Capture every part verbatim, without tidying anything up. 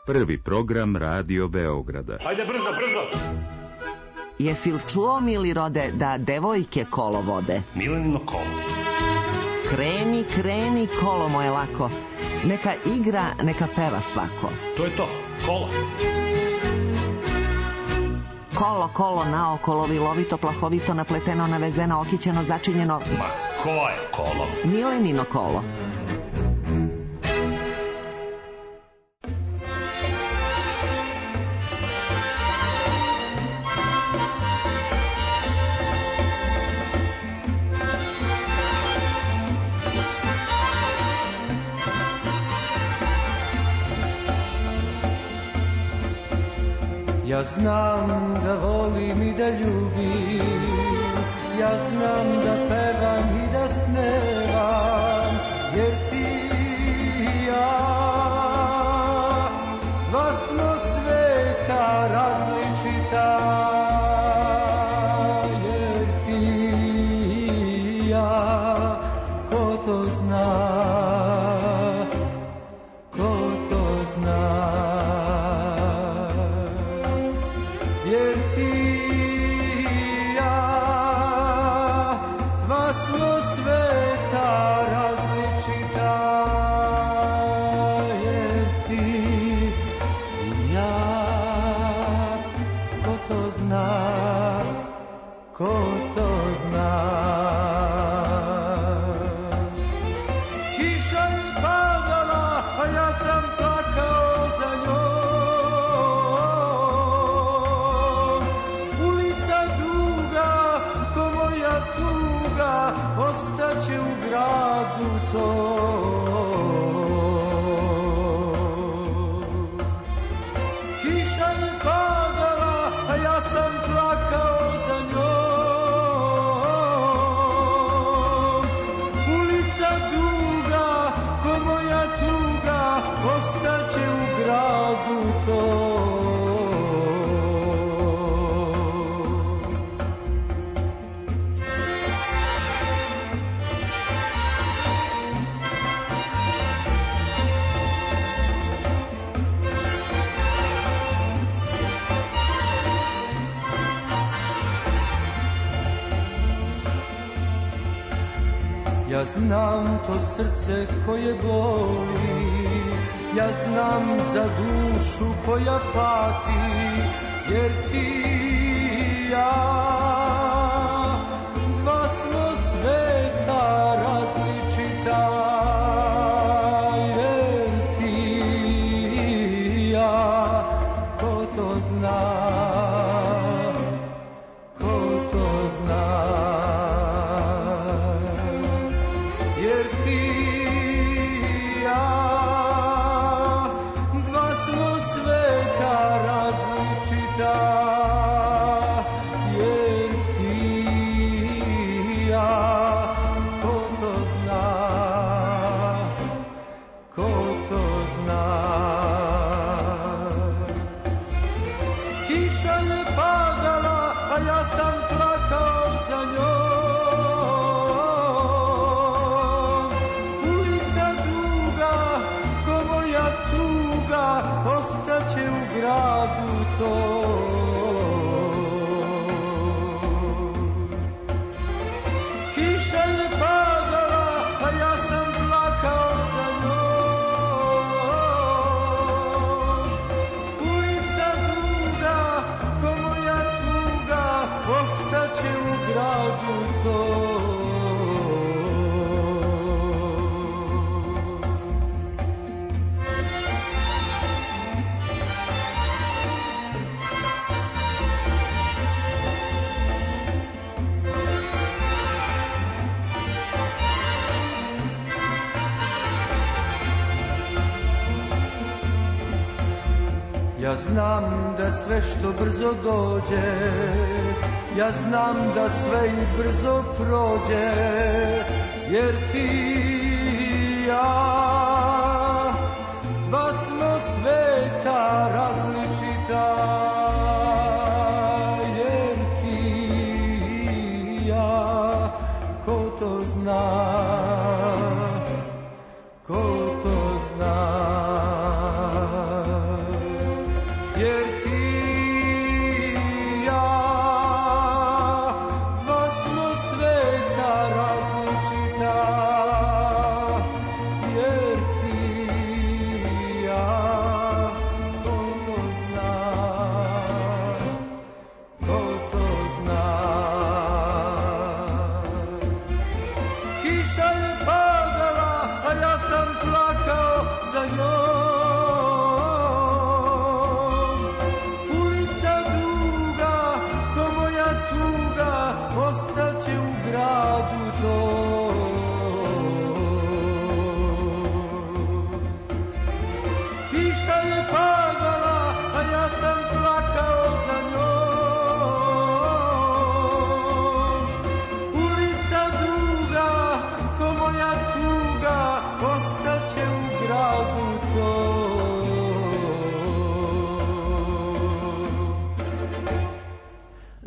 Prvi program Radio Beograda. Hajde brzo, brzo! Jesi li čuo, mili rode, da devojke kolo vode? Milenino kolo. Kreni, kreni, kolo moje lako. Neka igra, neka peva svako. To je to, kolo. Kolo, kolo, naokolo, vilovito, plahovito, napleteno, navezeno, okićeno, začinjeno. Ma, ko je kolo? Milenino kolo. Ja znam da volim i da ljubim, ja znam da pevam i da snevam, jer ti i ja, dva smo sveta različita, jer ti i ja, ko to zna, ko to zna. Jer ti i ja, dva smo sveta različita, jer ti i ja, ko to zna, ko to zna. Kiša je padala, a ja sam plakao za njom. Ostaće u gradu to. Kiša je padala, a ja sam plakao za njom. Ulica duga, ko moja tuga, ostaće u gradu to. Ja znam to srce koje boli, ja znam za dušu koja pati, jer ti i ja, dva smo sveta različita, jer ti i ja, ko to zna, ko to zna. Jer ti i ja, dva smo sveta različita, jer ti i ja, ko to zna, ko to zna. Kiša je padala, a ja sam plakao za njom. Ostaće u gradu to. Kiša je padala, a ja sam plakao za njom. Ulica duga, ko moja tuga, ostaće u gradu to. Ja znam da sve što brzo dođe, ja znam da sve i brzo prođe, jer ti i ja, dva smo sveta različita, jer ti i ja, ko to zna, ko to zna.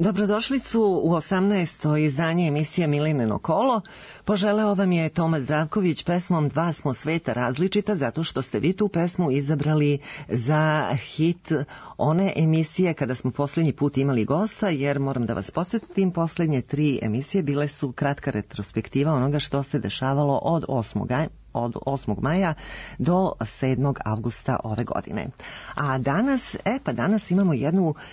Dobrodošlicu u osamnaesto izdanje emisije Milinino kolo. Poželeo vam je Toma Zdravković pesmom Dva smo sveta različita, zato što ste vi tu pesmu izabrali za hit one emisije kada smo posljednji put imali gosta, jer moram da vas podsjetim, posljednje tri emisije bile su kratka retrospektiva onoga što se dešavalo od osmog od osmog maja do sedmog avgusta ove godine. A danas, e pa danas imamo jednu uh,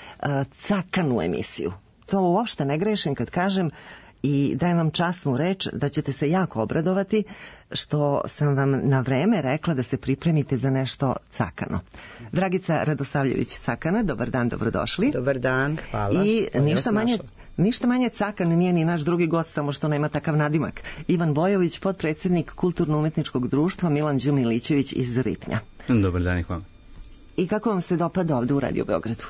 cakanu emisiju. To uopšte ne grešim kad kažem i dajem vam časnu reč da ćete se jako obradovati što sam vam na vreme rekla da se pripremite za nešto cakano. Dragica Radosavljević-Cakana, dobar dan, dobrodošli. Dobar dan, hvala. I ništa manje, ništa manje cakan nije ni naš drugi gost, samo što nema takav nadimak. Ivan Bojović, potpredsjednik Kulturno-umetničkog društva Milan Đumilićević iz Ripnja. Dobar dan i hvala. I kako vam se dopada ovde u Radio Beogradu?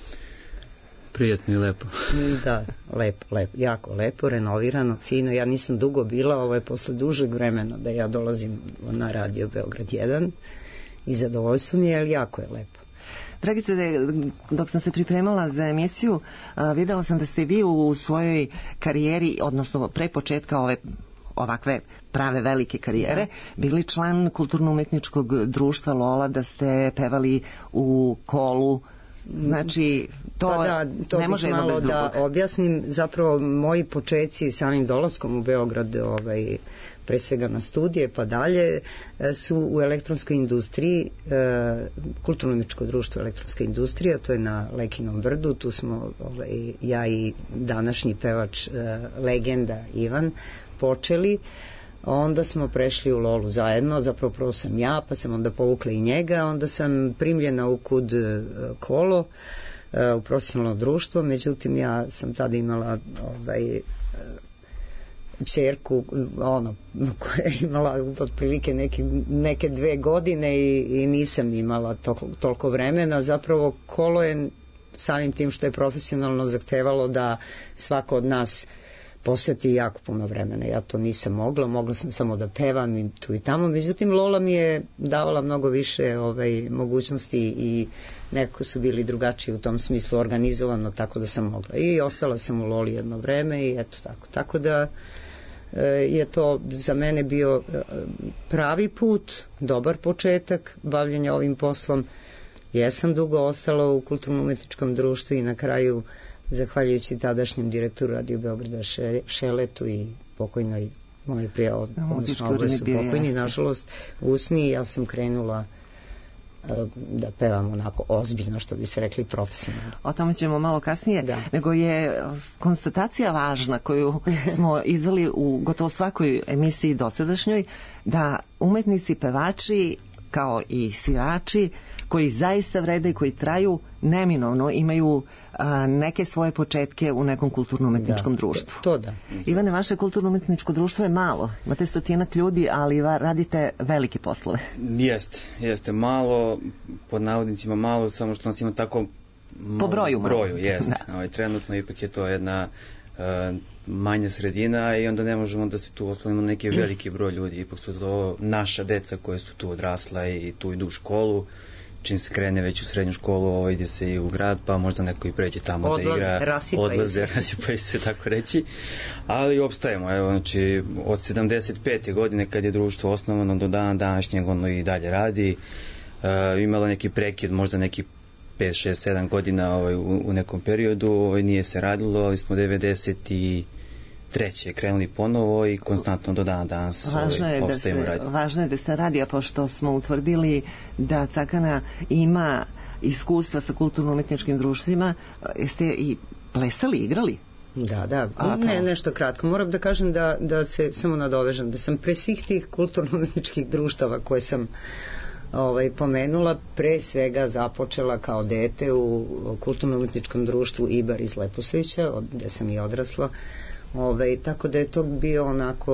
Prijatno i lepo. Da, lepo, lepo, jako lepo, renovirano, fino. Ja nisam dugo bila, ovo je posle dužeg vremena da ja dolazim na Radio Beograd jedan i zadovoljstvo mi je, ali jako je lepo. Dragice, dok sam se pripremala za emisiju, videla sam da ste vi u svojoj karijeri, odnosno pre početka ove ovakve prave velike karijere, bili član Kulturno-umetničkog društva Lola, da ste pevali u kolu. Znači, to, pa da, to ne može jedno bez drugog. Da objasnim, zapravo moji počeci samim dolaskom u Beograd, ovaj, pre svega na studije pa dalje, su u elektronskoj industriji, e, Kulturno-umetničko društvo elektronska industrija, to je na Lekinom brdu, tu smo ovaj, ja i današnji pevač e, legenda Ivan počeli. Onda smo prešli u Lolu zajedno, zapravo prvo sam ja, pa sam onda povukla i njega, onda sam primljena u Kud Kolo, u profesionalno društvo, međutim ja sam tada imala ovaj, ćerku, ono, koja je imala otprilike neke, neke dve godine i, i nisam imala toliko, toliko vremena. Zapravo Kolo je samim tim što je profesionalno zahtevalo da svako od nas posveti jako puno vremena. Ja to nisam mogla, mogla sam samo da pevam i tu i tamo, međutim Lola mi je davala mnogo više ovaj, mogućnosti i nekako su bili drugačiji u tom smislu, organizovano, tako da sam mogla. I ostala sam u Loli jedno vreme i eto tako. Tako da e, je to za mene bio pravi put, dobar početak bavljenja ovim poslom. Jesam dugo ostala u Kulturno-umetničkom društvu i na kraju, zahvaljujući tadašnjem direktoru Radio Beograda Šeletu i pokojnoj moje prije, odnosno oboje su pokojni, nažalost, usni, ja sam krenula da pevam onako ozbiljno, što bi se rekli, profesionalno. O tome ćemo malo kasnije, da. Nego je konstatacija važna koju smo izveli u gotovo svakoj emisiji dosadašnjoj, da umetnici, pevači, kao i svirači, koji zaista vrede i koji traju, neminovno imaju a, neke svoje početke u nekom kulturno-umetničkom da, društvu. To da. Ivane, vaše kulturno-umetničko društvo je malo. Imate stotinak ljudi, ali radite velike poslove. Jeste, jeste. Malo, pod navodnicima malo, samo što nas ima tako malo po broju malo. broju, jeste. Ovaj, trenutno ipak je to jedna uh, manja sredina i onda ne možemo da se tu oslonimo neki veliki broj ljudi. Ipak su to naša deca koje su tu odrasla i tu idu u školu. Čim se krene već u srednju školu, ovo ide se i u grad, pa možda neko i pređe tamo odlaze, da igra. rasipaju odlaze, se. rasipaju se, tako reći. Ali opstajemo, evo, znači, od sedamdeset pete godine kad je društvo osnovano do dana današnjeg, ono i dalje radi. E, imala neki prekid, možda neki pet, šest, sedam godina ovaj, u, u nekom periodu, ovaj, nije se radilo, ali smo devedeset treće krenuli ponovo i konstantno do dana danas važno je, ovaj, da se, radi. važno je da se radi, a pošto smo utvrdili da Cakana ima iskustva sa kulturno-umetničkim društvima, jeste i plesali, igrali? Da, da, a, ne, nešto kratko. Moram da kažem da, da se samo nadovežem, da sam pre svih tih kulturno-umetničkih društava koje sam ovaj, pomenula, pre svega započela kao dete u Kulturno-umetničkom društvu Ibar iz Leposavića, gde sam i odrasla. Ove, tako da je to bio onako,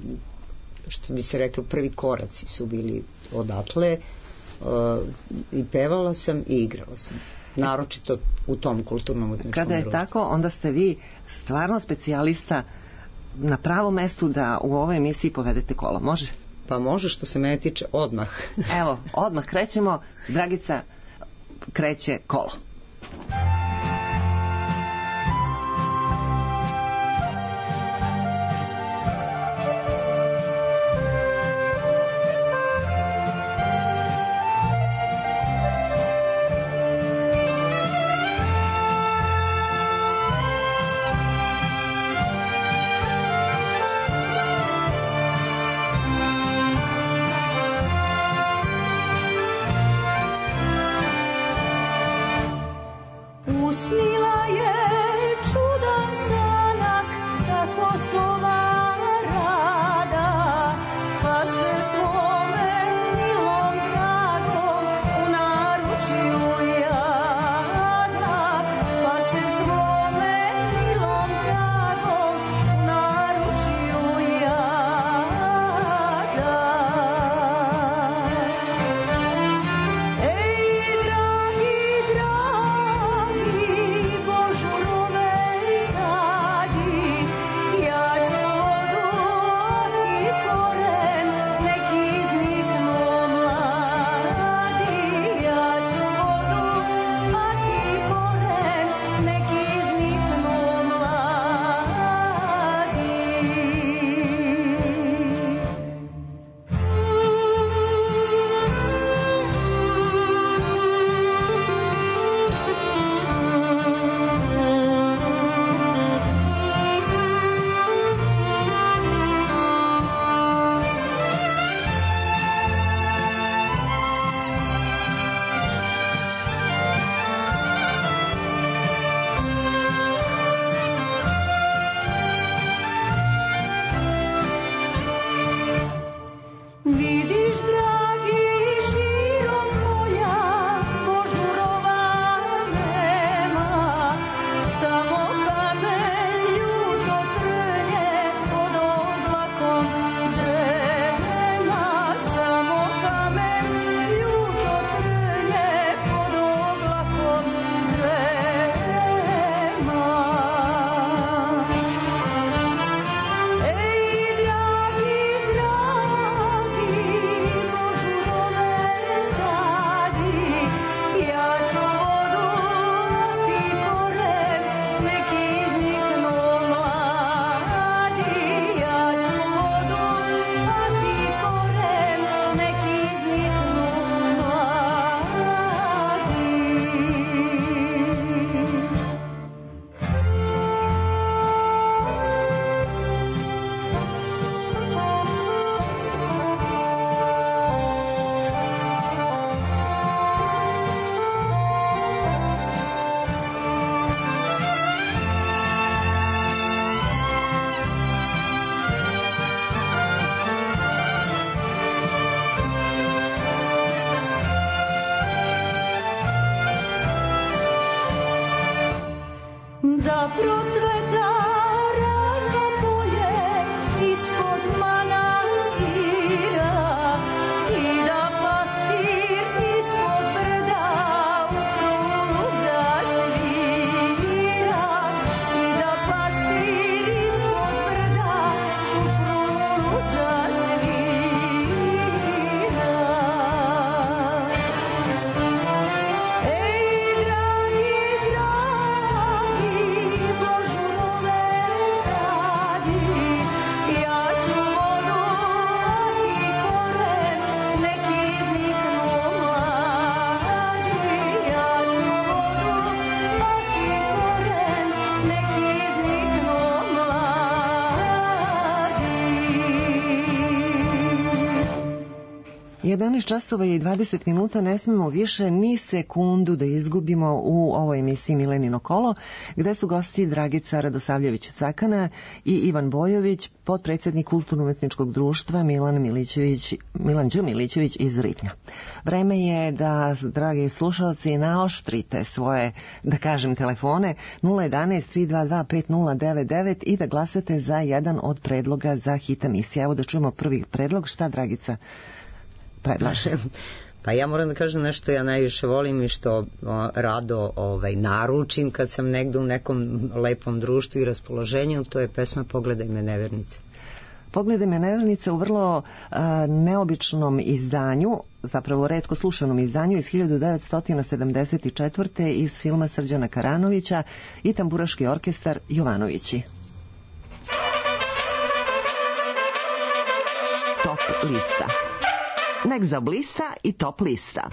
što bi se reklo, prvi koraci su bili odatle, uh, i pevala sam i igrala sam, naročito u tom kulturnom umetničkom Kada je društvu. tako, onda ste vi stvarno specijalista na pravom mestu da u ovoj emisiji povedete kolo, može? Pa može, što se mene tiče, odmah. Evo, odmah krećemo. Dragica kreće kolo. jedanaest časova i dvadeset minuta, ne smemo više ni sekundu da izgubimo u ovoj emisiji Milenino kolo, gde su gosti Dragica Radosavljević-Cakana i Ivan Bojović, potpredsjednik Kulturno-umetničkog društva Milan Milićević, Milan Đ. Milićević iz Ritnja. Vreme je da, dragi slušalci, naoštrite svoje, da kažem, telefone nula jedanaest tri dva dva pet nula devet devet i da glasate za jedan od predloga za hit emisije. Evo da čujemo prvi predlog. Šta, Dragica, predlažem? Pa ja moram da kažem nešto ja najviše volim i što o, rado ovaj, naručim kad sam negde u nekom lepom društvu i raspoloženju, to je pesma Pogledaj me nevernice. Pogledaj me nevernice u vrlo a, neobičnom izdanju, zapravo retko slušanom izdanju iz hiljadu devetsto sedamdeset četvrte iz filma Srđana Karanovića i Tamburaški orkestar Jovanovići. Top lista. Nek zablista i top lista.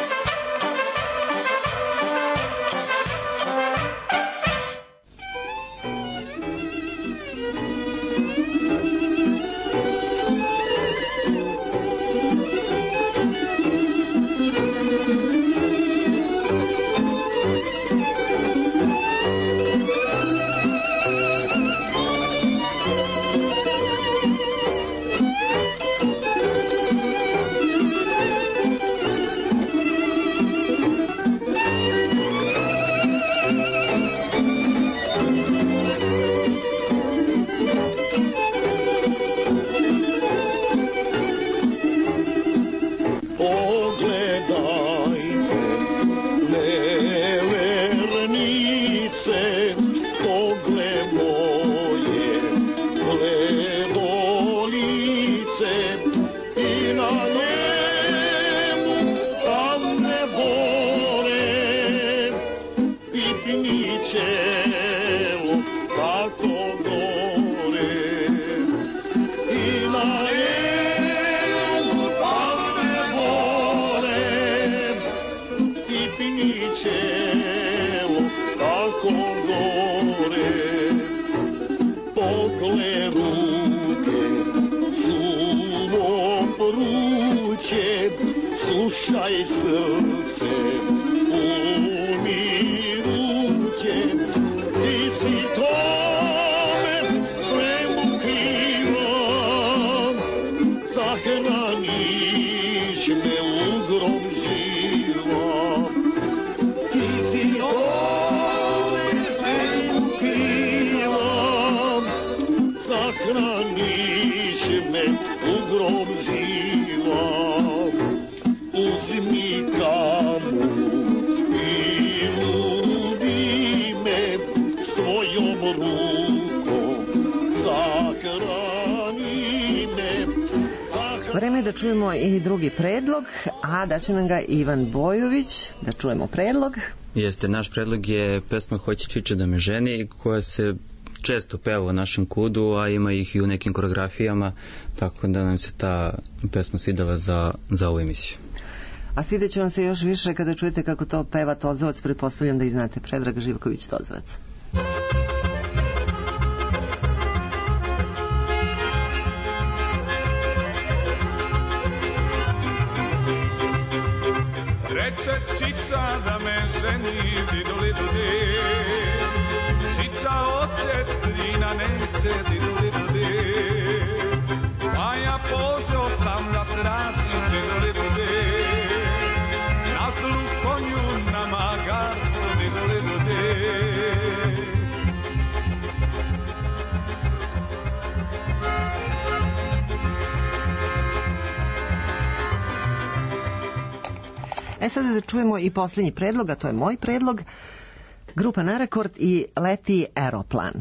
Da čujemo i drugi predlog, a da će nam ga Ivan Bojović. Da čujemo predlog. Jeste, naš predlog je pesma Hoće Čiče da me ženi, koja se često peva u našem kudu, a ima ih i u nekim koreografijama, tako da nam se ta pesma svidela za, za ovu emisiju. A svidjet će vam se još više kada čujete kako to peva Tozovac, pretpostavljam da i znate, Predrag Živković Tozovac. Reče Čica da me ženi, diduli dudi. Čica oče strina neće, diduli dudi. Pa ja pođo sam da tražim, diduli dudi. Na zlu konju na magarcu, diduli dudi. E sada da čujemo i posljednji predlog, a to je moj predlog. Grupa Narekord i Leti Aeroplan.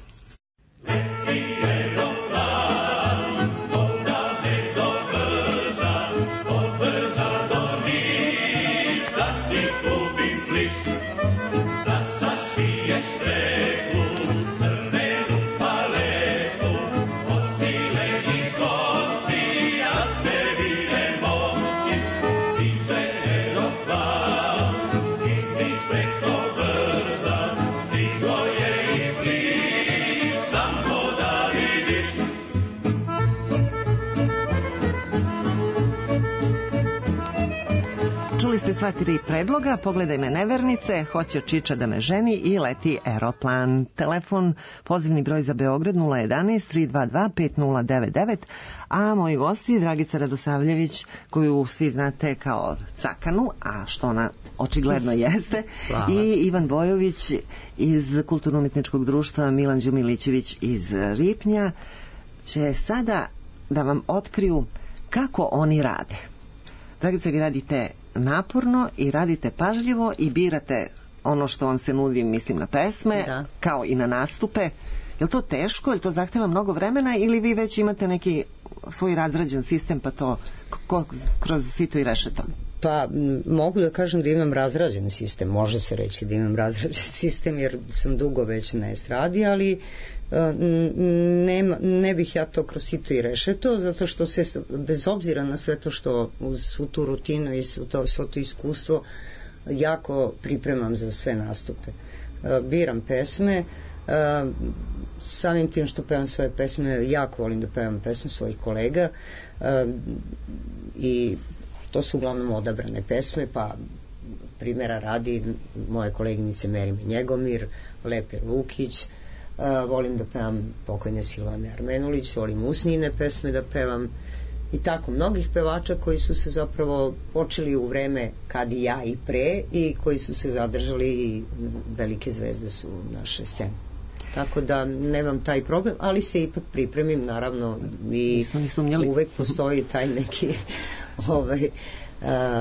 Čuli ste sva tri predloga, Pogledaj me nevernice, Hoće Čiča da me ženi i Leti Aeroplan. Telefon, pozivni broj za Beograd nula jedanaest tri dva dva pet nula devet devet, a moji gosti Dragica Radosavljević, koju svi znate kao Cakanu, a što ona očigledno jeste, Hvala. I Ivan Bojović iz Kulturno-umetničkog društva Milan Đumilićević iz Ripnja će sada da vam otkriju kako oni rade. Dragica, vi radite naporno i radite pažljivo i birate ono što vam se nudi, mislim na pesme, da. Kao i na nastupe. Je li to teško, je li to zahteva mnogo vremena ili vi već imate neki svoj razrađen sistem pa to ko, kroz sito i rešeto? Pa mogu da kažem da imam razrađen sistem, može se reći da imam razrađen sistem jer sam dugo već na estradi, ali ne, ne bih ja to kroz sito i rešeto, zato što se bez obzira na sve to što uz svu tu rutinu i svo to, svo to iskustvo jako pripremam za sve nastupe. Biram pesme, samim tim što pevam svoje pesme, jako volim da pevam pesme svojih kolega i to su uglavnom odabrane pesme, pa primjera radi moje koleginice Merime Njegomir, Lepe Lukić, uh, volim da pevam pokojne Silvane Armenulić, volim usnjine pesme da pevam i tako, mnogih pevača koji su se zapravo počeli u vreme kad i ja i pre i koji su se zadržali i velike zvezde su naše scene. Tako da nemam taj problem, ali se ipak pripremim, naravno, i uvek postoji taj neki ovaj, a,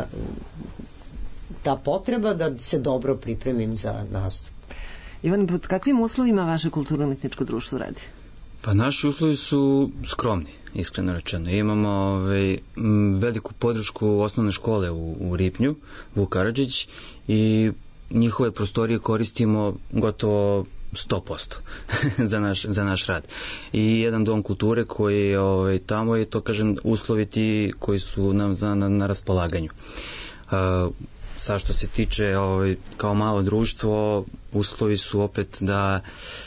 ta potreba da se dobro pripremim za nastup. Ivan, pod kakvim uslovima vaše kulturno-umetničko društvo radi? Pa naši uslovi su skromni, iskreno rečeno. Imamo ovaj, veliku podršku osnovne škole u, u Ripnju, Vuk Karadžić, i njihove prostorije koristimo gotovo sto posto za naš, za naš rad. I jedan dom kulture koji ovaj, tamo je, to kažem, uslovi ti koji su nam za, na, na raspolaganju. Uh, sa što se tiče ovaj, kao malo društvo, uslovi su opet da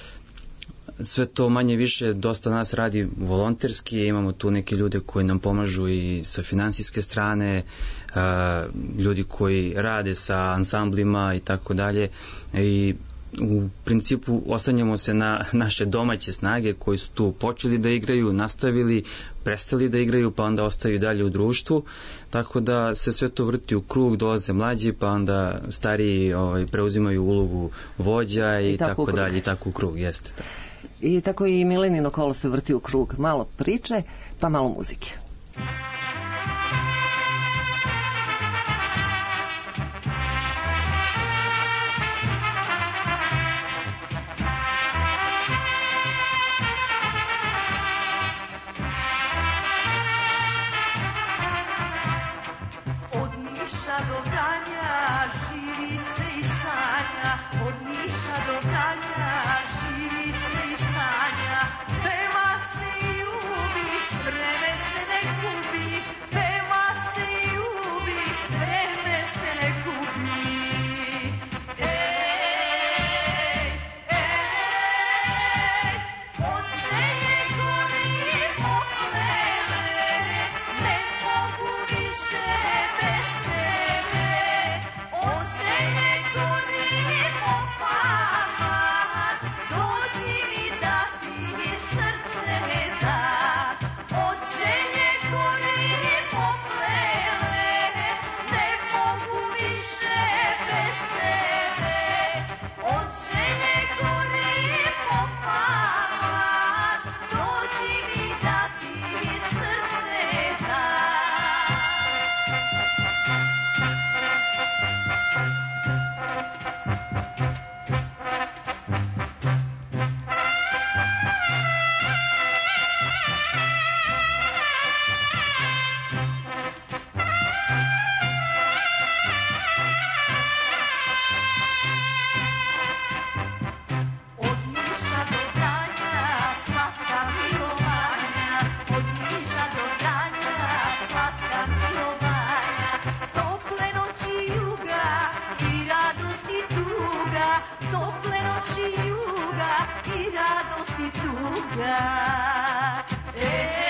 sve to manje više dosta nas radi volonterski, imamo tu neke ljude koji nam pomažu i sa finansijske strane, uh, ljudi koji rade sa ansamblima i tako dalje, i u principu oslanjamo se na naše domaće snage koji su tu počeli da igraju, nastavili, prestali da igraju, pa onda ostaju dalje u društvu, tako da se sve to vrti u krug, dolaze mlađi, pa onda stariji ovaj, preuzimaju ulogu vođa i, I tako, tako dalje, i tako u krug, jeste. Tako. I tako i Milenino kolo se vrti u krug, malo priče, pa malo muzike. Vreme se ne tople noći juga i radost i tuga. Ej,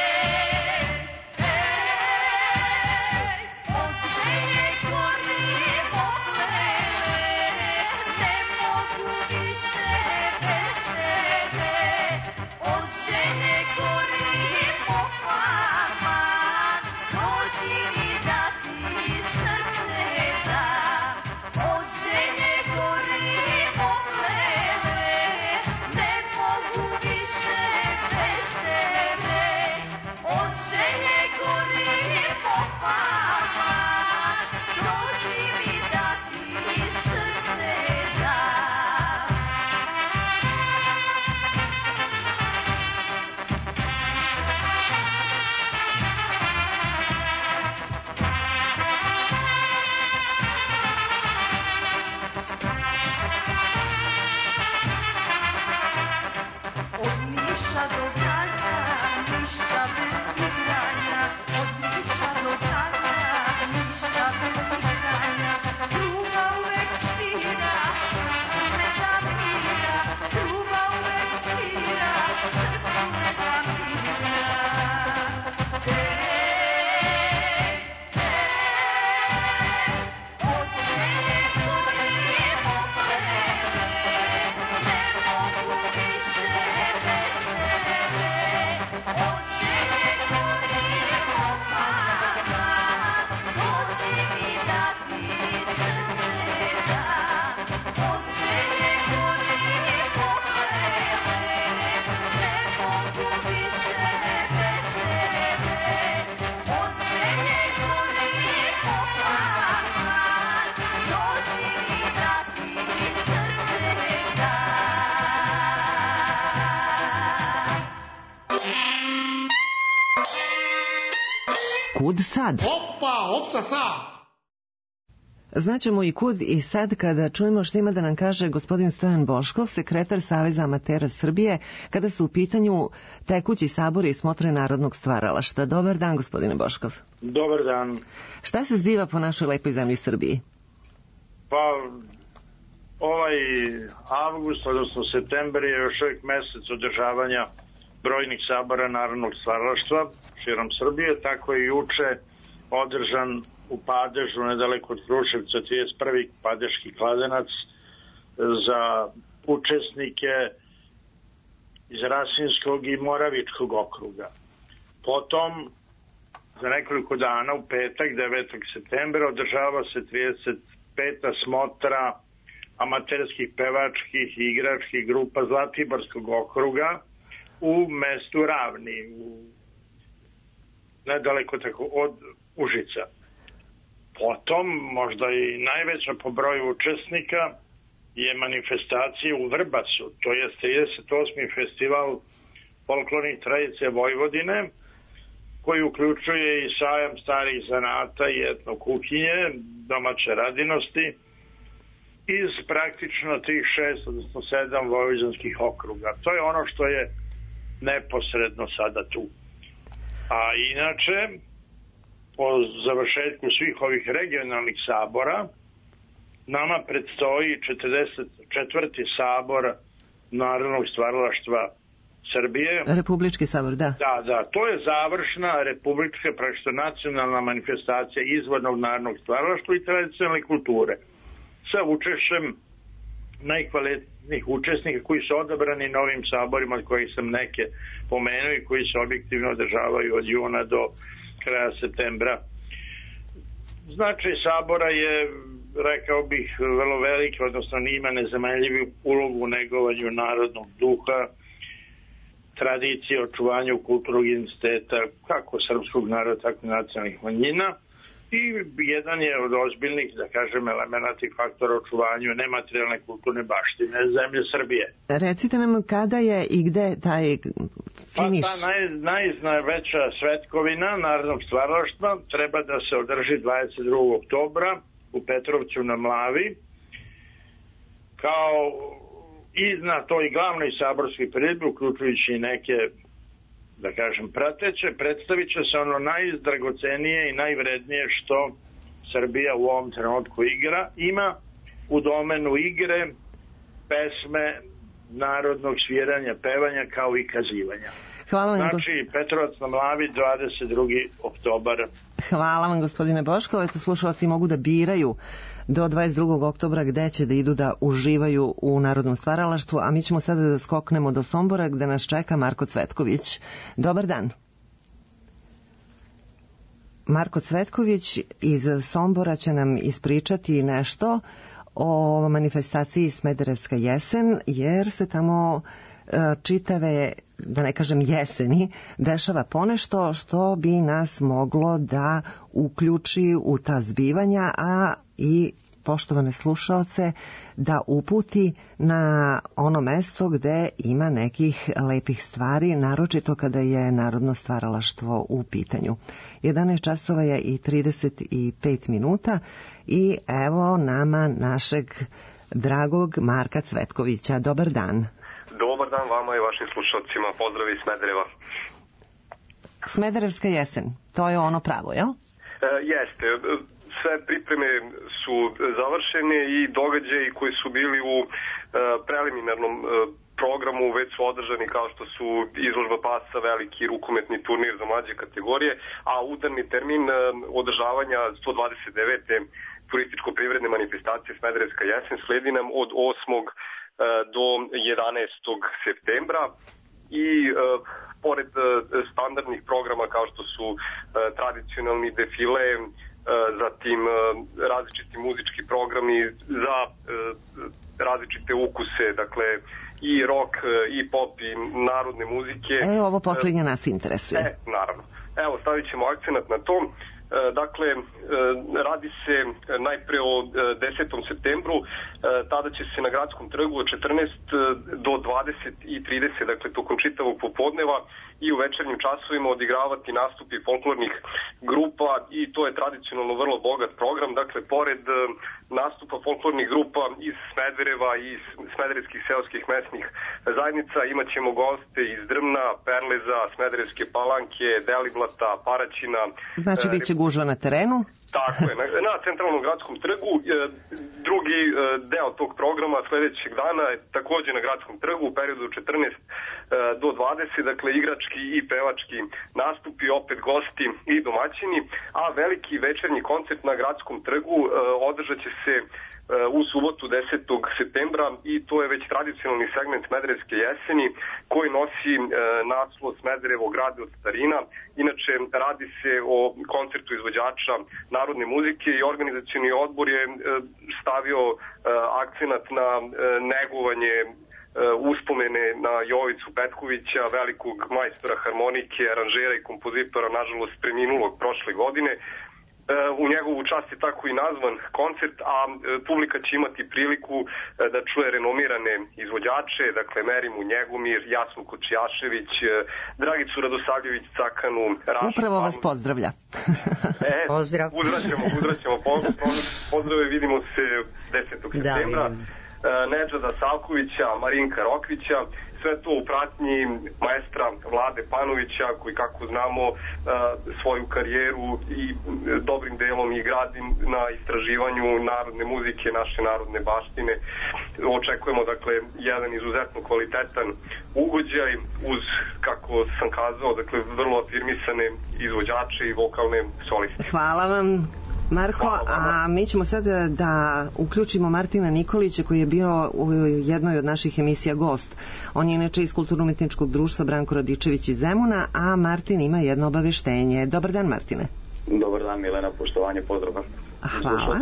kud sad? Opa, opsa sad! Znaćemo i kud i sad kada čujemo što ima da nam kaže gospodin Stojan Boškov, sekretar Saveza amatera Srbije, kada su u pitanju tekući sabor i smotre narodnog stvaralaštva. Dobar dan, gospodine Boškov. Dobar dan. Šta se zbiva po našoj lepoj zemlji Srbiji? Pa, ovaj avgust, odnosno september je još uvijek mesec održavanja brojnih sabora narodnog stvaralaštva širom Srbije, tako je juče održan u Padežu, nedaleko od Kruševca, trideset prvi Padeški kladenac za učesnike iz Rasinskog i Moravičkog okruga. Potom, za nekoliko dana, u petak, devetog septembra, održava se trideset peta smotra amaterskih pevačkih i igračkih grupa Zlatiborskog okruga u mestu Ravni, u nedaleko tako od Užica. Potom, možda i najveća po broju učesnika, je manifestacija u Vrbasu, to je trideset osmi festival folklornih tradicija Vojvodine, koji uključuje i sajam starih zanata i etno kuhinje, domaće radinosti, iz praktično tih šest, odnosno sedam vojvođanskih okruga. To je ono što je neposredno sada tu. A inače, po završetku svih ovih regionalnih sabora, nama predstoji četrdeset četvrti sabor narodnog stvaralaštva Srbije. Republički sabor, da. Da, da, to je završna republička, praktično nacionalna manifestacija izvornog narodnog stvaralaštva i tradicionalne kulture. Sa učešćem najkvalitetnijih učesnika koji su odabrani novim saborima, od kojih sam neke pomenuo i koji se objektivno održavaju od juna do kraja septembra. Značaj sabora je, rekao bih, vrlo veliki, odnosno nima nezamenljivu ulogu u negovanju narodnog duha, tradicije, očuvanju kulturnog identiteta, kako srpskog naroda, tako i nacionalnih manjina. I jedan je od ozbiljnih, da kažem, elemenata i faktora očuvanju nematerijalne kulturne baštine zemlje Srbije. Recite nam kada je i gde taj finiš? Pa ta naj, najveća svetkovina narodnog stvaralaštva treba da se održi dvadeset drugog oktobra u Petrovcu na Mlavi, kao i na toj glavnoj saborskoj priredbi, uključujući i neke, da kažem, prateće, predstavit će se ono najdragocenije i najvrednije što Srbija u ovom trenutku igra, ima, u domenu igre, pesme, narodnog sviranja, pevanja kao i kazivanja. Hvala vam, znači, Petrovac na Mlavi, dvadeset drugi oktobar. Hvala vam, gospodine Boško. Eto, slušalci mogu da biraju do dvadeset drugog oktobra gde će da idu da uživaju u narodnom stvaralaštvu, a mi ćemo sada da skoknemo do Sombora gde nas čeka Marko Cvetković. Dobar dan. Marko Cvetković iz Sombora će nam ispričati nešto o manifestaciji Smederevska jesen, jer se tamo čitave, da ne kažem jeseni, dešava ponešto što bi nas moglo da uključi u ta zbivanja, a i poštovane slušalce da uputi na ono mesto gde ima nekih lepih stvari, naročito kada je narodno stvaralaštvo u pitanju. jedanaest časova je i trideset pet minuta i evo nama našeg dragog Marka Cvetkovića. Dobar dan. Dobar dan vama i vašim slušalcima. Pozdrav iz Smedereva. Smederevska jesen, to je ono pravo, jel? E, jeste. Sve pripreme su završene i događaji koji su bili u e, preliminarnom e, programu već su održani, kao što su izložba pasa, veliki rukometni turnir za mlađe kategorije, a udarni termin e, održavanja sto dvadeset devete turističko-privredne manifestacije Smederevska jesen sledi nam od osmog do jedanaestog septembra i e, pored e, standardnih programa kao što su e, tradicionalni defile, e, zatim e, različiti muzički programi za e, različite ukuse, dakle i rock, i pop, i narodne muzike. E, ovo poslednje nas interesuje. E, naravno. Evo, stavit ćemo akcenat na to. Dakle, radi se najpre o desetom septembru, tada će se na Gradskom trgu od četrnaest do dvadeset i trideset, dakle tokom čitavog popodneva i u večernjim časovima odigravati nastupi folklornih grupa i to je tradicionalno vrlo bogat program. Dakle, pored nastupa folklornih grupa iz Smedereva i iz smederevskih seoskih mesnih zajednica imat ćemo goste iz Drmna, Perleza, Smederevske Palanke, Deliblata, Paraćina. Znači, bit će gužva na terenu? Tako je, na, na centralnom gradskom trgu. Drugi deo tog programa sledećeg dana je takođe na gradskom trgu u periodu četrnaest do dvadeset, dakle igrački i pevački nastupi, opet gosti i domaćini, a veliki večernji koncert na gradskom trgu održat će se u subotu desetog septembra i to je već tradicionalni segment Smederevske jeseni koji nosi e, naslov Smederevo grad od starina. Inače, radi se o koncertu izvođača narodne muzike i organizacioni odbor je e, stavio e, akcenat na e, negovanje e, uspomene na Jovicu Petkovića, velikog majstora harmonike, aranžera i kompozitora, nažalost preminulog prošle godine. U njegovu čast je tako i nazvan koncert, a publika će imati priliku da čuje renomirane izvođače, dakle Merimu Njegomir, Jasnu Kočijašević, Dragicu Radosavljević Cakanu, Raša. Upravo vas pozdravlja. E, Pozdrav. Uzvraćamo, uzvraćamo pozdrave, vidimo se desetog septembra. Da, Nedžada Savkovića, Marinka Rokvića, sve to u pratnji maestra Vlade Panovića, koji, kako znamo, svoju karijeru i dobrim delom i gradi na istraživanju narodne muzike, naše narodne baštine. Očekujemo, dakle, jedan izuzetno kvalitetan ugođaj uz, kako sam kazao, dakle, vrlo afirmisane izvođače i vokalne soliste. Hvala vam, Marko, a mi ćemo sada da uključimo Martina Nikolića koji je bio u jednoj od naših emisija gost. On je inače iz Kulturno-umetničkog društva Branko Radičević iz Zemuna, a Martin ima jedno obaveštenje. Dobar dan, Martine. Dobar dan, Milena, poštovanje, pozdrav. Hvala.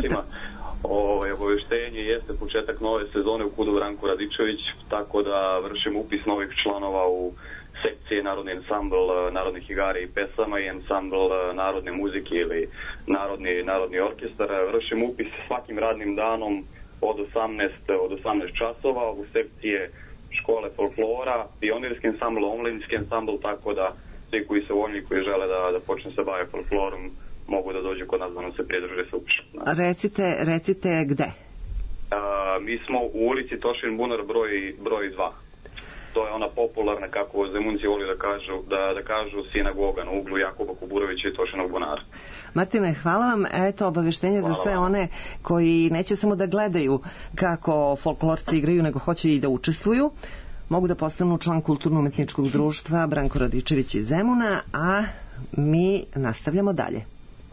Ovo obaveštenje jeste početak nove sezone u Kudu Branko Radičević, tako da vršimo upis novih članova u sekcije Narodni ansambl narodnih igara i pesama i ansambl narodne muzike ili Narodni, narodni orkestar. Vršimo upis svakim radnim danom od osamnaest, od osamnaest časova u sekcije škole folklora, pionirski ansambl, omladinski ansambl, tako da svi koji se voljni, koji žele da, da počne se baviti folklorom, mogu da dođu kod nas da nam se pridruže se upišu. Recite, recite gde? A, mi smo u ulici Tošin Bunar broj, broj dva. to je ona popularna, kako Zemunci voli da kažu, da, da kažu sinagoga na uglu Jakuba Kuburovića i Tošinog bunara. Martine, hvala vam. Eto, obaveštenje za sve one koji neće samo da gledaju kako folklorci igraju, nego hoće i da učestvuju. Mogu da postanu član Kulturno-umetničkog društva Branko Radičević iz Zemuna, a mi nastavljamo dalje.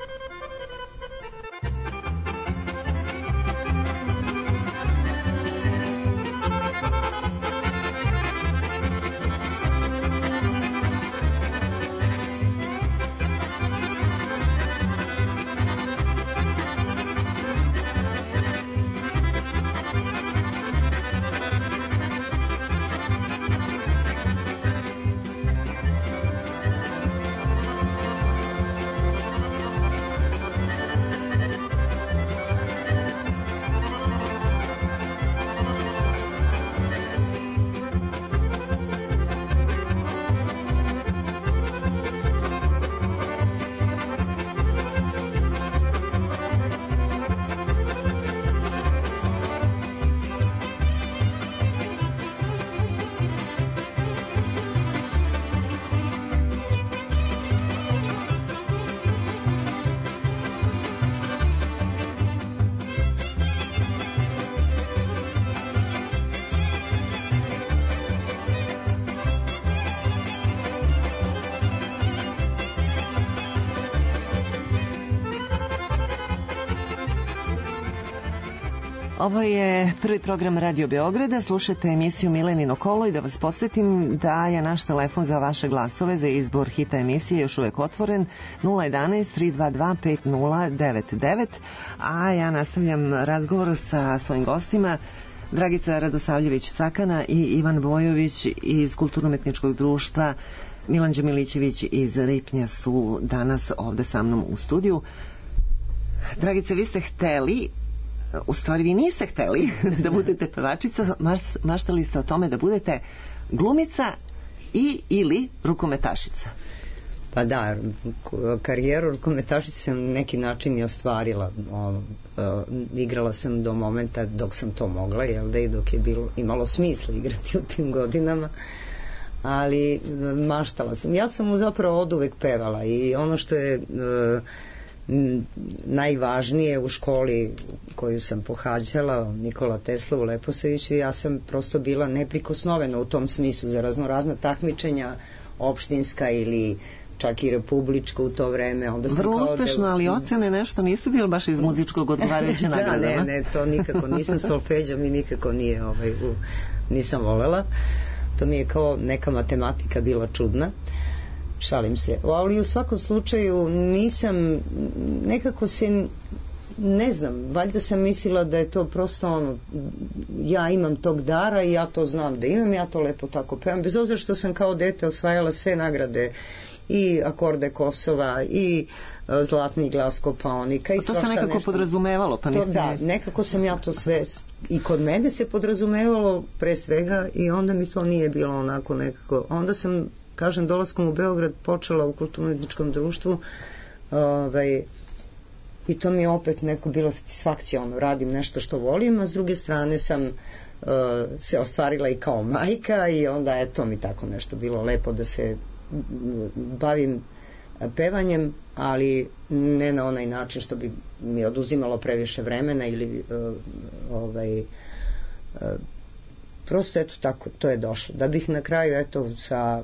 Ovo je prvi program Radio Beograda, slušate emisiju Milenino kolo i da vas podsjetim da je naš telefon za vaše glasove za izbor hita emisije još uvek otvoren nula jedanaest tri dva dva pet nula devet devet, a ja nastavljam razgovor sa svojim gostima. Dragica Radosavljević-Cakana i Ivan Bojović iz Kulturno-umetničkog društva Milan Đemilićević iz Ripnja su danas ovde sa mnom u studiju. Dragice, vi ste hteli, u stvari vi niste hteli da budete pevačica, maštali ste o tome da budete glumica i ili rukometašica. Pa da, karijeru rukometašice sam neki način i ostvarila. Ono, igrala sam do momenta dok sam to mogla, jel da, i dok je bilo, imalo smisla igrati u tim godinama, ali maštala sam. Ja sam zapravo oduvek pevala i ono što je najvažnije u školi koju sam pohađala, Nikola Tesla u Leposaviću, ja sam prosto bila neprikosnovena u tom smislu za raznorazna takmičenja, opštinska ili čak i republičko u to vreme. Onda sam vrlo uspešno, da... ali ocene nešto nisu bile baš iz muzičkog odgovarajuće nagrada. Da, ne, ne, to nikako nisam, solfeđa mi nikako nije, ovaj, u, nisam volela. To mi je kao neka matematika bila čudna. Šalim se. Ali u svakom slučaju nisam, nekako se, ne znam, valjda sam mislila da je to prosto ono, ja imam tog dara i ja to znam da imam, ja to lepo tako pevam, bez obzira što sam kao dete osvajala sve nagrade, i akorde Kosova, i Zlatni glas Kopaonika, i svašta nešto. To se nekako podrazumevalo, pa niste... To, da, nekako sam ja to sve, i kod mene se podrazumevalo pre svega, i onda mi to nije bilo onako nekako, onda sam, kažem, dolaskom u Beograd počela u Kulturno-umetničkom društvu, ovaj, i to mi je opet neko bilo satisfakciono, radim nešto što volim, a s druge strane sam uh, se ostvarila i kao majka, i onda je to mi tako nešto bilo lepo da se bavim pevanjem, ali ne na onaj način što bi mi oduzimalo previše vremena ili uh, ovaj uh, prosto eto tako, to je došlo. Da bih na kraju eto sa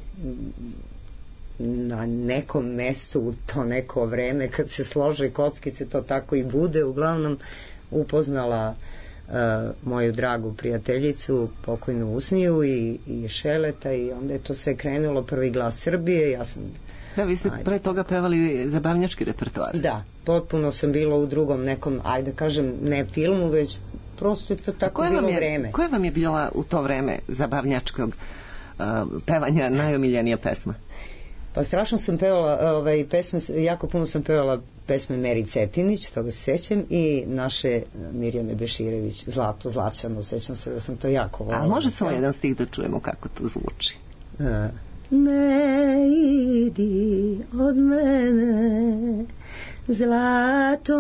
na nekom mestu u to neko vreme kad se slože kockice to tako i bude, uglavnom upoznala uh, moju dragu prijateljicu, pokojnu Usniju i, i Šeleta, i onda je to sve krenulo, prvi glas Srbije, ja sam... Da, vi ste ajde. pre toga pevali zabavnjački repertoar. Da, potpuno sam bila u drugom nekom, ajde kažem, ne filmu, već prosto je to tako bilo je, vreme. Koja vam je bila u to vreme zabavnjačkog uh, pevanja najomiljenija pesma? Pa strašno sam pevala ovaj, pesme, jako puno sam pevala pesme Meri Cetinić, toga se sećam, i naše Mirjane Beširević, Zlato, Zlačano, sećam se da sam to jako volala. A može samo jedan stih da čujemo kako to zvuči? A, ne idi od mene, zlato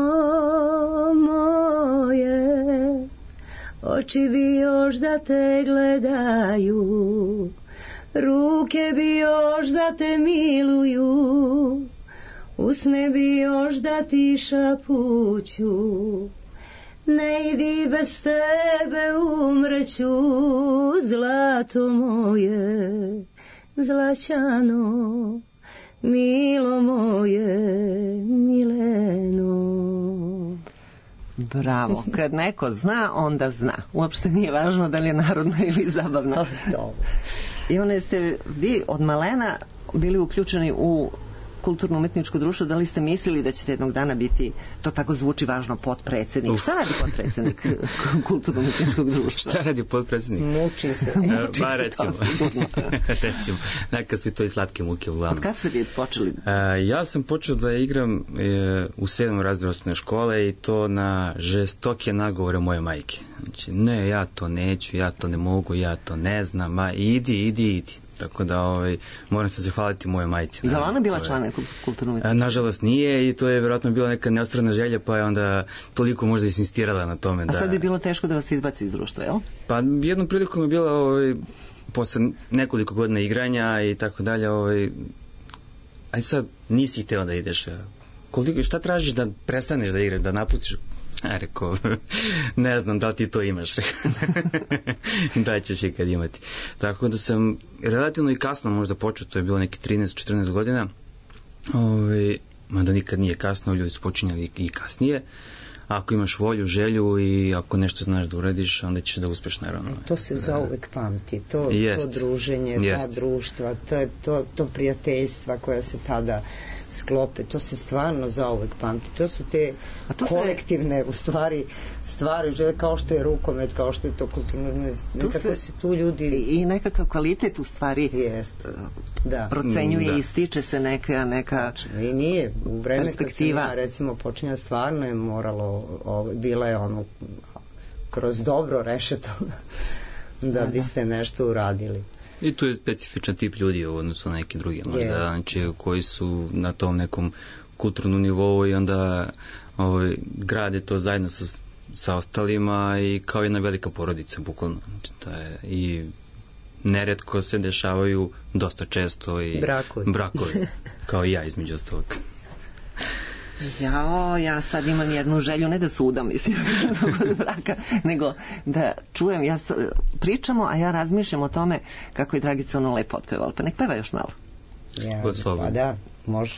moje, oči bi još da te gledaju, ruke bi još da te miluju, usne bi još da ti šapuću, ne idi bez tebe umreću, zlato moje, zlaćano, milo moje, mileno. Bravo, kad neko zna, onda zna. Uopšte nije važno da li je narodna ili zabavna. Ivane, ste vi od malena bili uključeni u kulturno-umetničko društvo, da li ste mislili da ćete jednog dana biti, to tako zvuči važno, potpredsednik? Uf. Šta radi potpredsednik kulturno-umetničkog društva? Šta radi potpredsednik? Muči se. Muči ba, se recimo. recimo. Nekad su to i slatke muke uglavnom. Od kada ste vi počeli? Uh, ja sam počeo da igram uh, u sedmom razredu osnovne škole i to na žestoke nagovore moje majke. Znači, ne, ja to neću, ja to ne mogu, ja to ne znam, ma idi, idi, idi. Tako da ovaj, moram se zahvaliti moje majci. Je li ona bila član nekog kulturnog? Nažalost nije i to je vjerojatno bila neka neostvarna želja, pa je onda toliko možda insistirala na tome. A da... sad bi bilo teško da vas izbaci iz društva, jel? Pa jednom prilikom je bila ovaj, posle nekoliko godina igranja i tako dalje, ovaj, aj sad nisi hteo da ideš. Koliko, šta tražiš da prestaneš da igraš, da napustiš? A rekao, ne znam da li ti to imaš. Da ćeš i kad imati. Tako da sam relativno i kasno možda počeo, to je bilo neki trinaest četrnaest godina. Ove, mada nikad nije kasno, ljudi su počinjali i kasnije. Ako imaš volju, želju i ako nešto znaš da uradiš, onda ćeš da uspeš, naravno. To se zauvek pamti, to, Jest. to druženje, Jest. ta društva, to, to, to prijateljstva koja se tada sklope, to se stvarno zauvek pamti. To su te kolektivne se... u stvari stvari, kao što je rukomet, kao što je to kulturno, nekako se... se tu ljudi... I nekakav kvalitet u stvari Jest. Da. procenjuje da. i stiče se neka, neka I nije, u vreme kad sam ja recimo počinja, stvarno je moralo, ovo, bila je ono kroz dobro rešeto da biste nešto uradili. I tu je specifičan tip ljudi u odnosu na neke druge, možda, yeah. znači, koji su na tom nekom kulturnom nivou i onda ovaj, grade to zajedno sa, sa ostalima i kao jedna velika porodica, bukvalno. Znači, to je, i neretko se dešavaju dosta često i brakovi, brakovi kao i ja između ostalog. Jao, ja sad imam jednu želju, ne da sudam, mislim, kod braka, nego da čujem, ja pričamo, a ja razmišljam o tome kako je Dragica ono lepo otpevala. Pa nek peva još malo. Ja, pa da, može.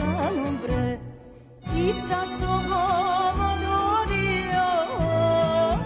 Sa sobom odvodio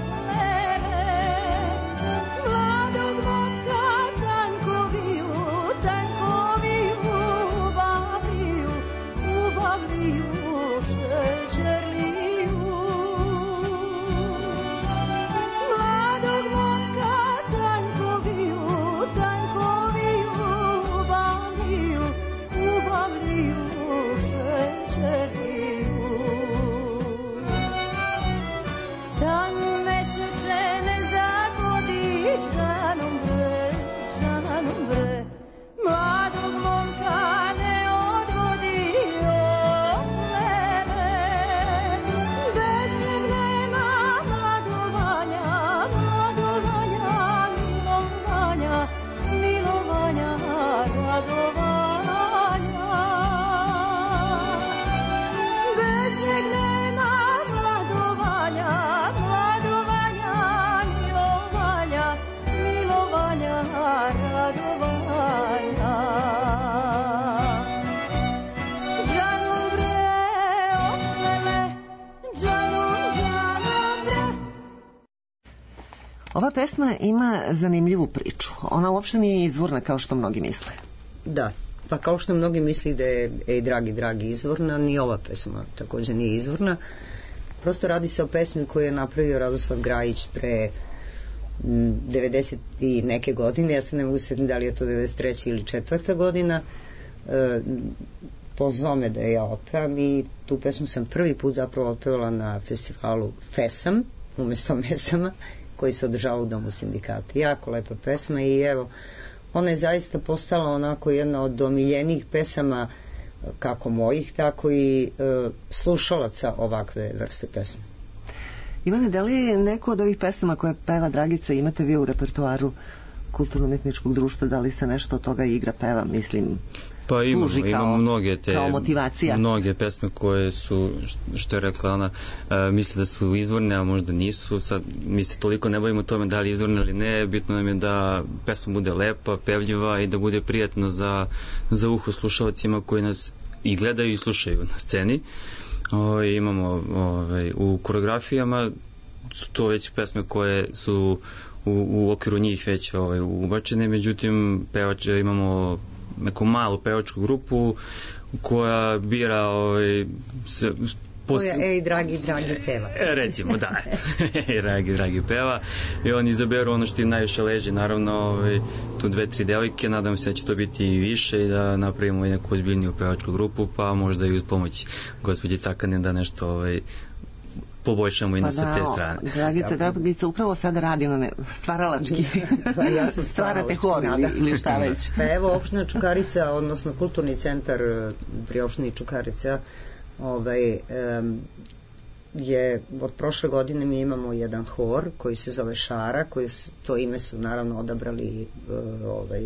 Ova pesma ima zanimljivu priču. Ona uopšte nije izvorna kao što mnogi misle. Da, pa kao što mnogi misli da je Ej dragi, dragi izvorna, ni ova pesma takođe nije izvorna. Prosto radi se o pesmi koju je napravio Radoslav Grajić pre devedeset i neke godine, ja se ne mogu sjetiti da li je to devedeset treća ili četvrta godina. E, pozvao me da je ja otpevam i tu pesmu sam prvi put zapravo otpevala na festivalu Fesam, umesto Mesama, koji se održava u Domu sindikata. Jako lepa pesma i evo, ona je zaista postala onako jedna od omiljenijih pesama, kako mojih, tako i e, slušalaca ovakve vrste pesme. Ivane, da li je neko od ovih pesama koje peva Dragica imate vi u repertoaru Kulturno-umetničkog društva, da li se nešto od toga igra, peva, mislim, pa imamo, služi kao, imamo mnoge te, kao motivacija? Mnoge pesme koje su, što je rekla ona, uh, misle da su izvorne, a možda nisu. Sad, mi se toliko ne bavimo tome da li je izvorne ili ne, bitno nam je da pesma bude lepa, pevljiva i da bude prijatno za, za uho slušalcima koji nas i gledaju i slušaju na sceni. O, imamo ove, u koreografijama su to već pesme koje su u, u okviru njih već ove, ubačene, međutim pevač, imamo neku malu pevačku grupu koja bira ove, se, Pos... Koja Ej dragi, dragi peva. E, recimo, da. Ej dragi, dragi peva. I oni izaberu ono što im najviše leži. Naravno, ovaj, tu dve, tri devojke, nadam se da će to biti i više i da napravimo neku ozbiljniju pevačku grupu, pa možda i uz pomoć gospođe Cakane da nešto ovaj, poboljšamo i pa na sve da, te strane. Dragica, Dragica upravo sada radi na ne, stvaralački. Pa ja sam stvarate hor ili, ili šta već. Pa evo, opština Čukarica, odnosno kulturni centar pri opštini Čukarica, ovaj, um, je od prošle godine mi imamo jedan hor koji se zove Šara, koji su, to ime su naravno odabrali uh, ovaj,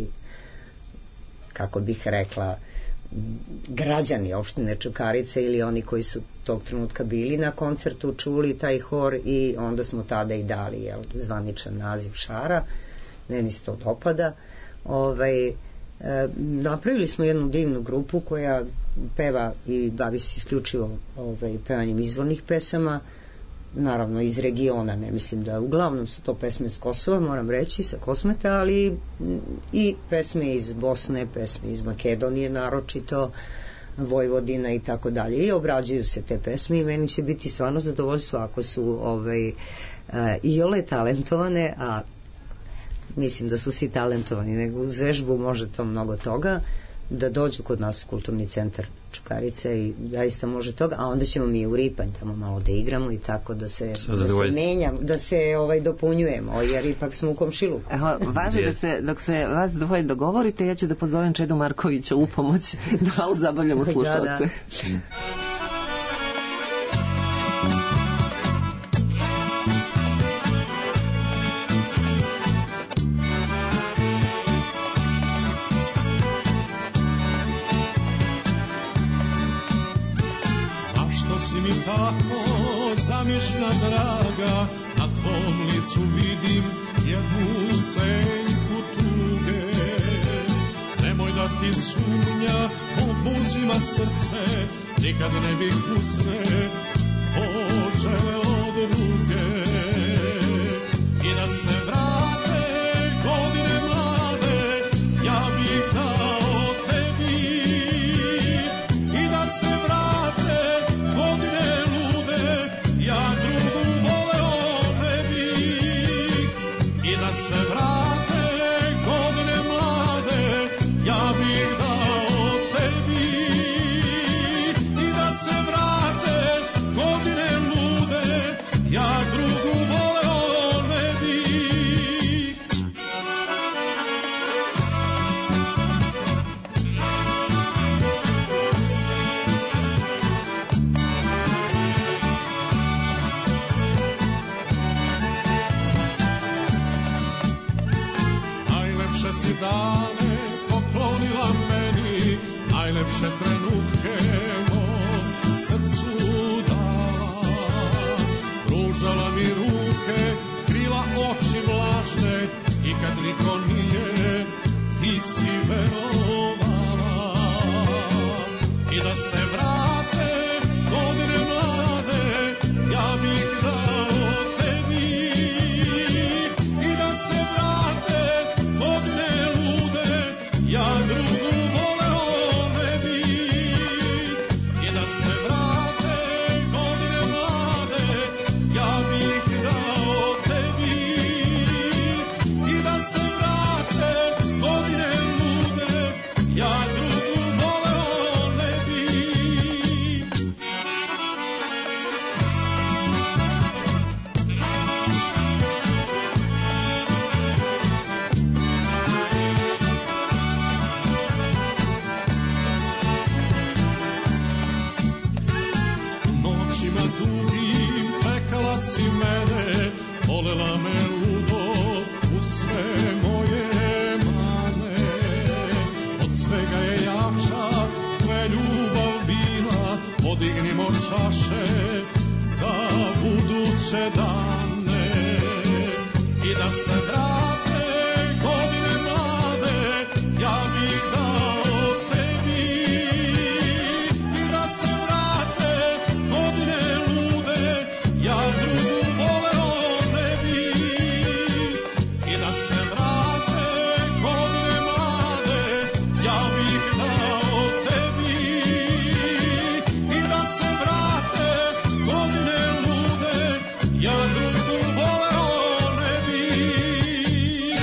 kako bih rekla, građani opštine Čukarice ili oni koji su tog trenutka bili na koncertu, čuli taj hor i onda smo tada i dali jel, zvaničan naziv Šara. Meni se to dopada. Ovaj, e, napravili smo jednu divnu grupu koja peva i bavi se isključivo ovaj, pevanjem izvornih pesama, naravno iz regiona, ne mislim da uglavnom su to pesme s Kosova, moram reći, sa Kosmeta, ali i pesme iz Bosne, pesme iz Makedonije naročito, Vojvodina i tako dalje, i obrađuju se te pesme i meni će biti stvarno zadovoljstvo ako su ovaj, i ole talentovane, a mislim da su svi talentovani, nego uz vežbu može to mnogo toga, da dođu kod nas u kulturni centar Čukarice i zaista može toga, a onda ćemo mi u Ripanj tamo malo da igramo i tako da se, da se menjam, da se ovaj, dopunjujemo, jer ipak smo u komšiluku. Evo, važno da se, dok se vas dvoje dogovorite, ja ću da pozovem Čedu Markovića u pomoć da malo zabavljamo slušalce. Da, da. Tako zamišlja draga, na tvom licu vidim jednu senku tuge. Nemoj da ti sumnja obuzima srce, nikad ne bih usne poželeo druge. I da se vrate godine mlade, ja bih dao tebi. I da se vrate godine lude, ja drugu voleo ne bih. I da se vrate godine mlade, ja bih dao tebi. I da se vrate godine lude, ja drugu voleo ne bih. Najlepše si dane poklonila meni, najlepše trenutke mom srcu dala. Pružala mi ruke, krila oči vlažne, i kad niko nije, ti si verovala. I da se vrate godine mlade, ja bih dao tebi. danima dugim čekala si mene, volela me ludo u sve moje mane. Od svega je jača tvoja ljubav bila, podignimo čaše za buduće dane. I da se vrate godine mlade, ja bih dao tebi. I da se vrate godine lude, ja drugu voleo ne bih. I da se vrate godine mlade, ja bih dao tebi. I da se vrate godine lude, ja drugu voleo ne bih.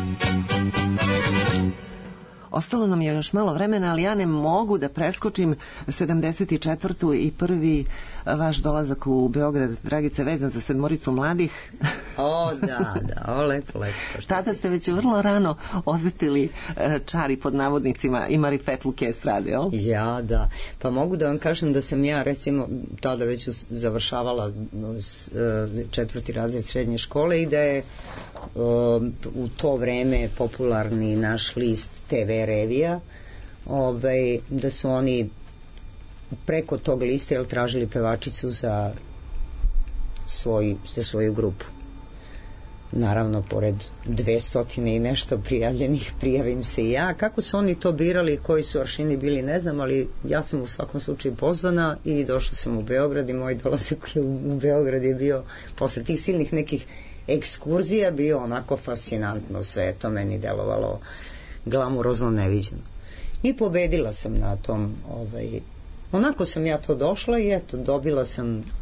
Ostalo nam je još malo vremena, ali ja ne mogu da preskočim sedamdeset četvrtu i prvi vaš dolazak u Beograd, Dragice, vezan za sedmoricu mladih. O, da, da, o, lepo, lepo. Tada ste već vrlo rano osetili e, čari pod navodnicima i marifetluke estrade, jel? Ja, da. Pa mogu da vam kažem da sam ja, recimo, tada već završavala četvrti razred srednje škole i da je u to vreme popularni naš list te ve revija, ovaj, da su oni preko tog lista jel, tražili pevačicu za, svoj, za svoju grupu. Naravno, pored dvesta i nešto prijavljenih, prijavim se i ja. Kako su oni to birali, koji su aršini bili, ne znam, ali ja sam u svakom slučaju pozvana i došla sam u Beograd i moj dolazak u Beograd je bio, posle tih silnih nekih ekskurzija, bio onako fascinantno, sve je to meni delovalo glamurozno, neviđeno. I pobedila sam na tom, ovaj, onako sam ja to došla i eto, dobila sam uh,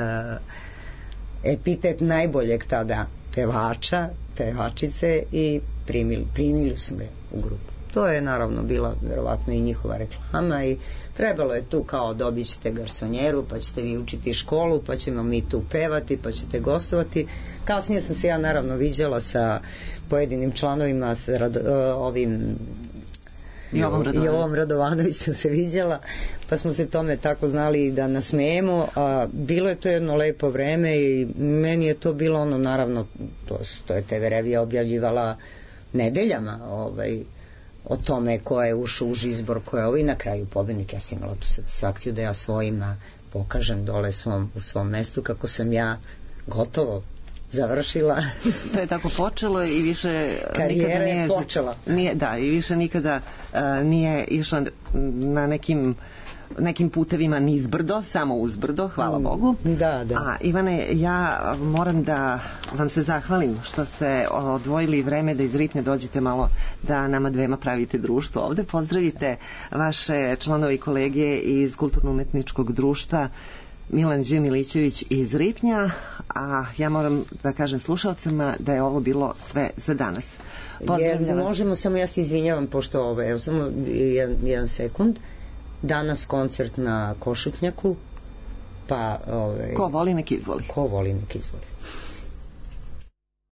epitet najboljeg tada pevača, pevačice i primili, primili su me u grupu. To je naravno bila verovatno i njihova reklama i trebalo je tu kao dobit ćete garsonjeru, pa ćete vi učiti školu, pa ćemo mi tu pevati, pa ćete gostovati. Kasnije sam se ja naravno viđala sa pojedinim članovima, sa rado, ovim Jovom Radovanović. Jovom Radovanović sam se viđala, pa smo se tome tako znali da nasmejemo, a bilo je to jedno lepo vreme i meni je to bilo ono, naravno, to, to je te ve revija objavljivala nedeljama, ovaj, o tome ko je ušao u izbor, ko je ovo i na kraju pobednik. Ja sam imala tu satisfakciju da ja svojima pokažem dole svom, u svom mestu kako sam ja gotovo završila. To je tako počelo i više karijera je počela. Nije, da, i više nikada uh, nije išla na nekim nekim putevima nizbrdo, samo uzbrdo, hvala Bogu. Da, da. A Ivane, ja moram da vam se zahvalim što ste odvojili vreme da iz Ripnja dođete malo da nama dvema pravite društvo ovde. Pozdravite vaše članove i kolege iz Kulturno-umetničkog društva Milan Đ. Milićević iz Ripnja, a ja moram da kažem slušalcima da je ovo bilo sve za danas. Jer možemo, samo ja se izvinjavam, pošto ovo, evo samo jedan, jedan sekund, danas koncert na Košutnjaku, pa... Ove, ko voli nek izvoli. Ko voli nek izvoli.